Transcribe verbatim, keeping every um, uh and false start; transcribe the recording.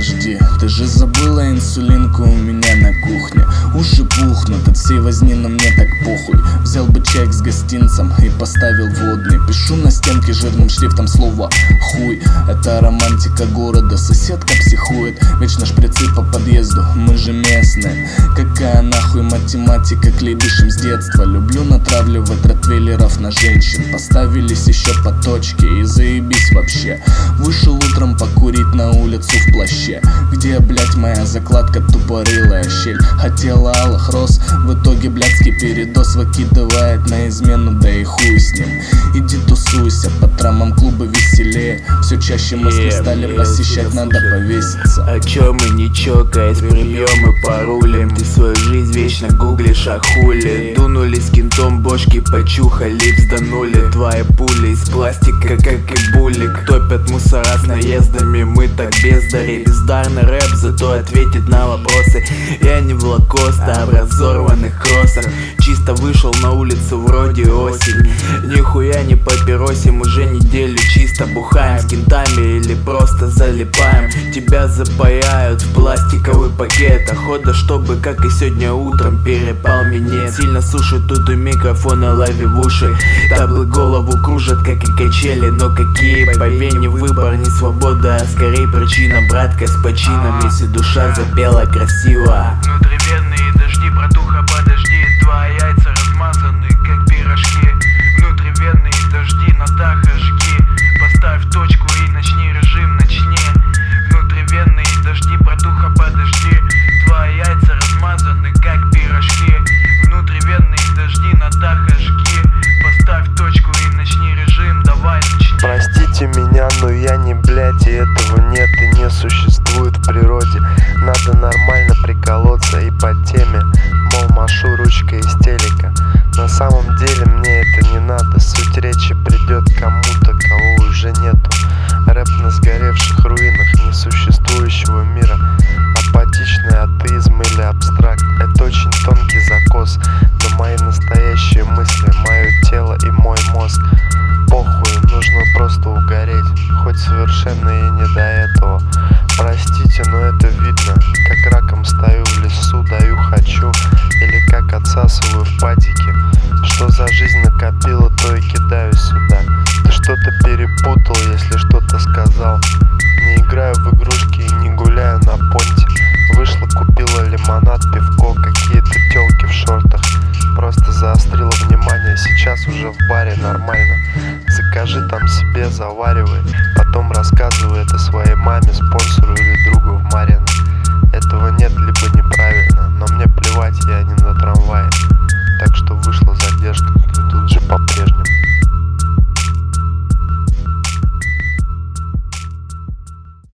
подожди, ты же забыла инсулинку у меня на кухне. Уши пухнут от всей возни, но мне так похуй. Взял бы чайк с гостинцем и поставил водный. Пишу на стенке жирным шрифтом слово хуй. Это романтика города, соседка психует. Вечно шприцы по подъезду, мы же местные. Какая нахуй математика, клейбишем с детства. Люблю натравливать ротвейлеров на женщин. Поставились еще по точке и заебись вообще. Вышел утром покурить на улицу в плаще, где, блять, моя закладка тупорылая щель. Хотела алых роз, в итоге блядский передоз выкидывает на измену, да и хуй с ним. Иди тусуйся, по трамам клуба веселее. Все чаще мысли yeah, стали yeah, посещать, надо слушай. повеситься. О чем мы не чокаясь, прибьем и порулим. Ты свою жизнь вечно гуглишь, а хули. Дунули с кентом, бошки почухали, взданули. Твои пули из пластика, как и булик. Топят мусора с наездами, мы так бездари. Бездарный рэп, зато ответит на вопросы. Я не в лакоста, а в разорванных кроссах. Чисто вышел на улицу, вроде осень. Нихуя не папиросим, уже неделю чисто бухаем с кентами или просто залипаем. Тебя запаяют в пластиковый пакет. Охота, чтобы, как и сегодня утром, перепал минет. Сильно сушит тут у микрофона, лови в уши. Таблы голову кружат, как и качели. Но какие по вене выбор, не свобода, а скорее причина. Братка с почином, если душа запела красиво. Внутривенные дожди, братуха, подожди. Твои яйца размазаны, как пирожки. Внутривенные дожди, на дах жги. Поставь точку и начни режим, начни. Внутривенные дожди, братуха, подожди. Твои яйца размазаны, как пирожки. Внутривенные дожди, на дах жги. Поставь точку и начни режим, давай начни. Простите меня, но я не блядь, и этого нет и не существует в природе. Надо нормально приколоться и по теме, мол, машу ручкой из телека. На самом деле мне это не надо, суть речи придет кому-то, кого уже нету. Рэп на сгоревших руинах несуществующего мира. Апатичный атеизм или абстракт — это очень тонкий закос. Но мои настоящие мысли, мое тело и мой мозг. Похуй, нужно просто угореть, хоть совершенно и не до этого. Простите, но это видно, как раком стою в лесу, даю хочу, или как отсасываю в падике. Что за жизнь накопила, то и кидаю сюда. Ты что-то перепутал, если что-то сказал. Не играю в игрушки и не гуляю на понте. Вышла, купила лимонад, пивко, какие-то тёлки в шортах. Просто заострила внимание, сейчас уже в баре нормально. Закажи там себе, заваривай, потом рассказывай это своей маме, спонсору.